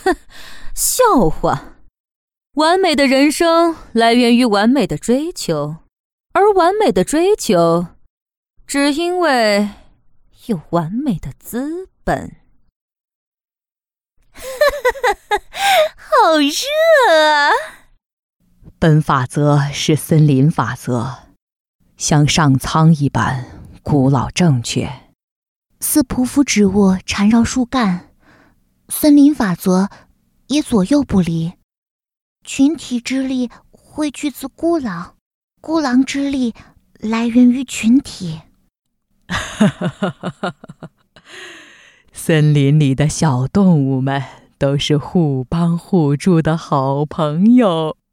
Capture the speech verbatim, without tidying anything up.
笑话！完美的人生来源于完美的追求，而完美的追求，只因为有完美的资本。 好热啊！ 本法则是森林法则，像上苍一般古老正确。 似匍匐植物缠绕树干，森林法则也左右不离。群体之力汇聚自孤狼，孤狼之力来源于群体。 森林里的小动物们都是互帮互助的好朋友。